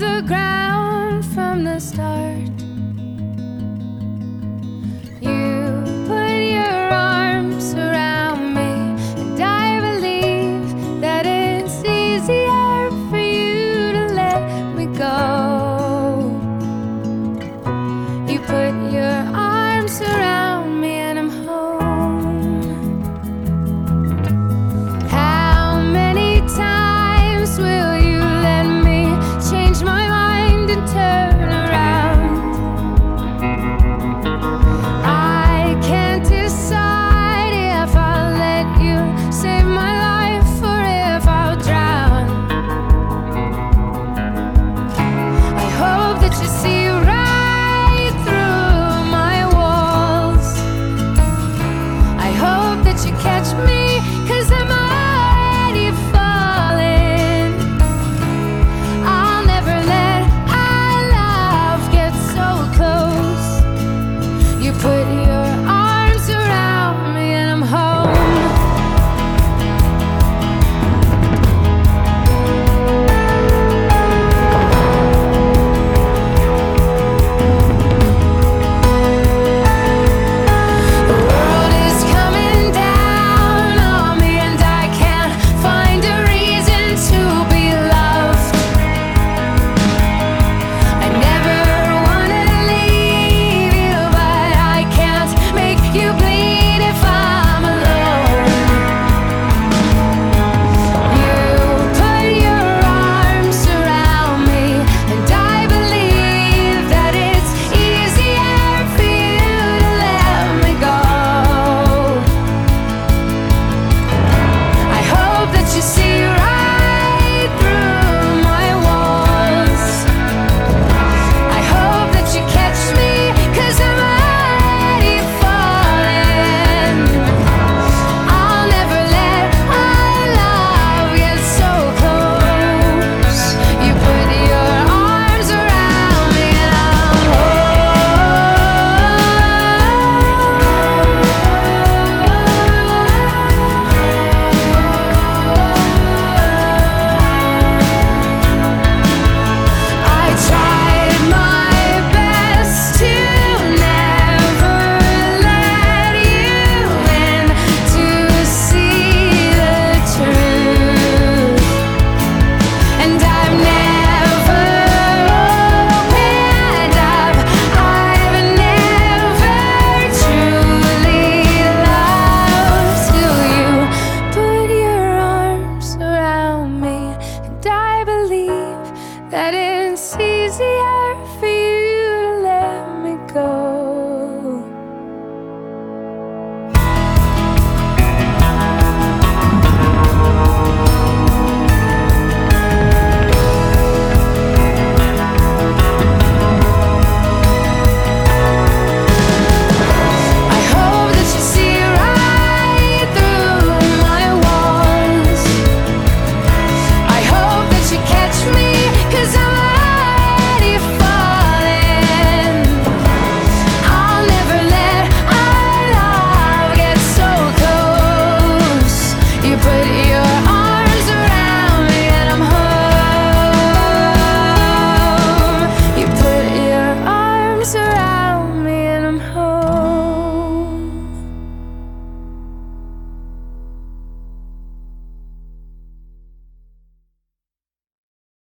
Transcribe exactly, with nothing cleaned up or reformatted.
the ground from the start. You put your arms around me, and I believe that it's easier for you to let me go. You put your arms around me and I'm home. How many times will you let me change my mind and turn around? I can't decide if I'll let you save my life or if I'll drown. I hope that you see right through my walls. I hope that you catch me, 'cause I'm already falling. I'll never let our love get so close. You put your arms around me and I'm home. The world is coming down on me and I can't find a reason to be loved. I never wanna leave you, but I can't make you bleed if I'm alone. You put your arms around me, and I believe that it's easier for you to let me go. I hope that you see right through my walls. I hope that you catch me, 'cause I'm already falling. I'll never let our love get so close. You put your arms around me and I'm I tried my best to never let you in, to see the truth. And I've never opened up, I've never truly loved till you put your arms around me, and I believe that it's easier